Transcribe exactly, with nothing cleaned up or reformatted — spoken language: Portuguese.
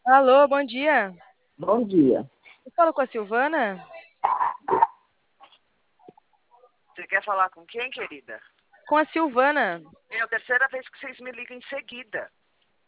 Alô, bom dia. Bom dia. Eu falo com a Silvana? Você quer falar com quem, querida? Com a Silvana. É a terceira vez que vocês me ligam em seguida.